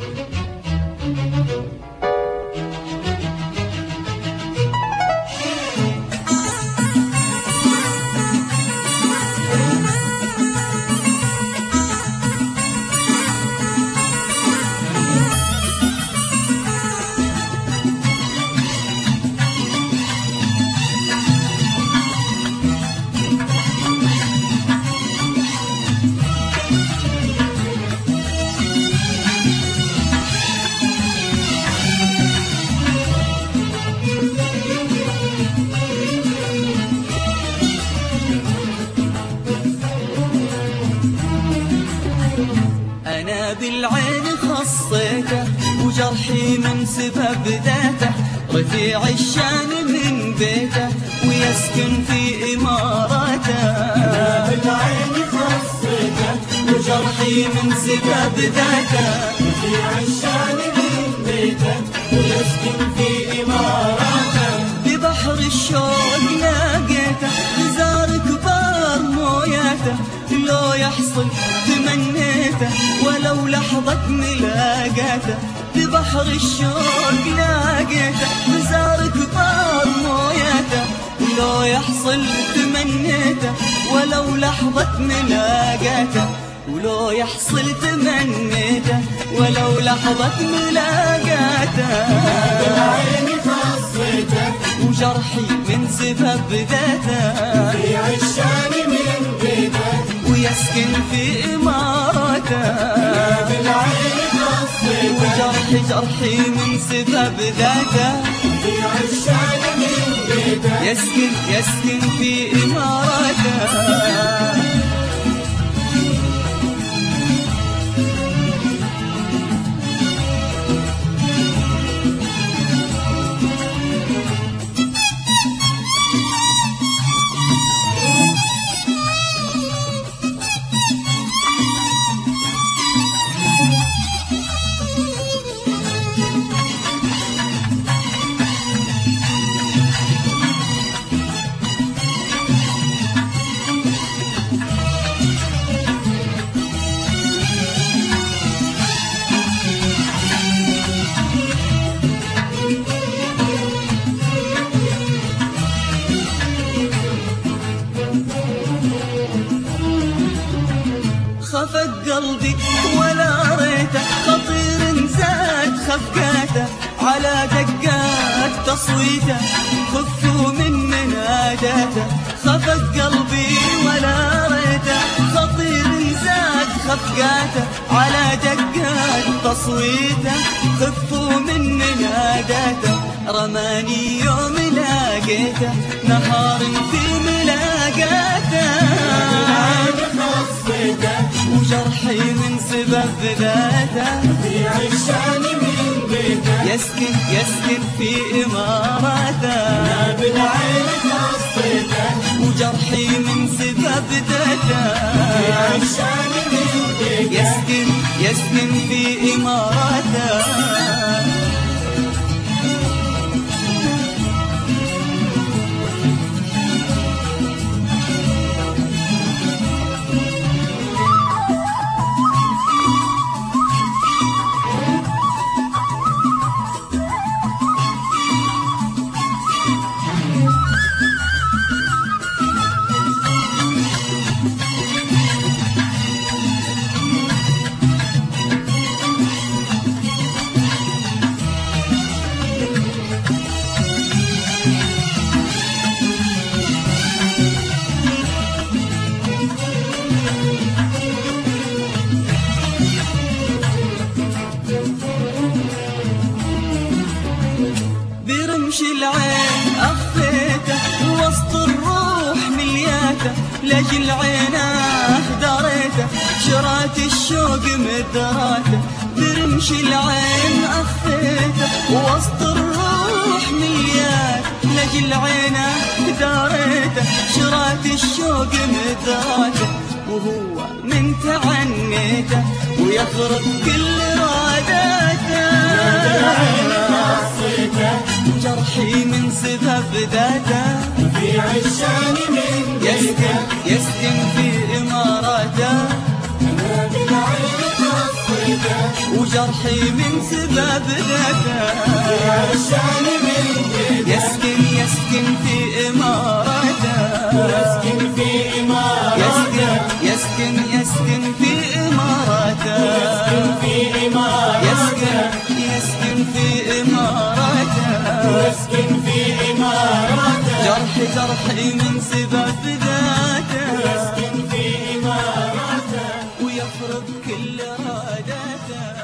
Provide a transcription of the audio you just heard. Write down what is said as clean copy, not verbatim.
أنا بالعين خصيته وجرحي من سبب ذاته، رفيع الشان من بيته ويسكن في إماراته. أنا بالعين خصيته وجرحي من سبب ذاته، رفيع الشان من بيته ويسكن في إماراته. ببحر الشوق لاقيته غزار كبار موياته، لو يحصل تمنيته ولو لحظة ملاقاته. ببحر الشوق لاقيته غزار كبار موياته، لو يحصل تمنيته ولو لحظة ملاقاته. ولو يحصل تمنيته ولو لحظة ملاقاته. بالعين خصيته وجرحي من سبب ذاته، رفيع الشان من بيته ويسكن في إماراته. بالعين خصيته جرحي من سبب ذاته، رفيع الشان من بيته يسكن في إماراته. خفق قلبي ولا ريته، خطير زاد خفقاته على دقات تصويته، خفوا من مناداته. خفق قلبي ولا ريته، خطير زاد خفقاته على دقات تصويته، خفوا من مناداته. رماني يوم لاقيته نهار في ملاقاته، وجرحي من سبب ذاته، رفيع الشان من بيته يسكن في إماراته. أنا بالعين خصيته وجرحي من سبب ذاته، رفيع الشان من بيته يسكن في إماراته. برمش العين أخفيته وسط الروح ملياته، لجل عيناه داريته شرات الشوق مدراته. برمش العين أخفيته وسط الروح ملياته، لجل عيناه داريته شرات الشوق مدراته. وهو من تعنيته ويخرب كل راداته، جرحي من سبب ذاته، رفيع الشان من بيته يسكن في إماراته. أنا بالعين خصيته وجرحي من سبب ذاته عشان من يسكن في إمارته يسكن في إمارته يسكن في إمارته في إمارته يسكن في إمارته يسكن في إمارته جرحي من سبب ذاته يسكن في إمارته ويفرض كل رادته